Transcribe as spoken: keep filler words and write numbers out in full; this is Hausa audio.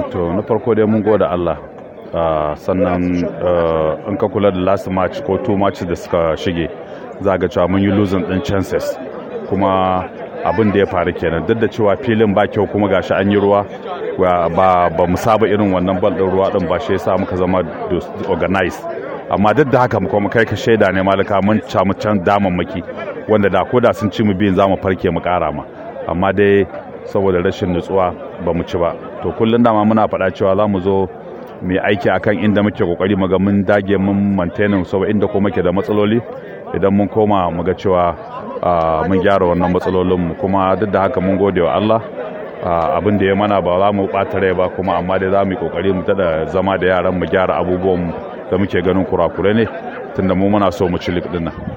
to na farko dai mun gode Allah. Uh, sannan uh, in ka kula da last match ko two matches da suka shige za ga cewa mun yi losing din chances kuma abin da ya faru kenan duk da cewa filin ba kyau kuma gashi an yi ruwa ba ba mu saba irin wannan bal din ruwa din ba shi yasa muka zama organized amma duk da haka kuma kai ka shaida ne malaka mun camu can damammaki wanda da koda sun ci mu biyin zamu farke mu kara ma amma dai saboda rashin nutsuwa ba mu ci ba to kullun dama muna faɗa cewa za mu zo mu yi aiki akan inda muke kokari mu ga mun dage mun maintaining saboda inda ko muke da matsaloli idan mun koma mu ga cewa mun gyara wannan matsalolin mu kuma duk da haka mun gode wa Allah abin da ya mana ba za mu ɓata rai ba kuma amma dai za mu yi kokari mu tada zama da yaran mu gyara abubuwan da muke ganin kurakure ne tunda mu muna so mu ci lik din nan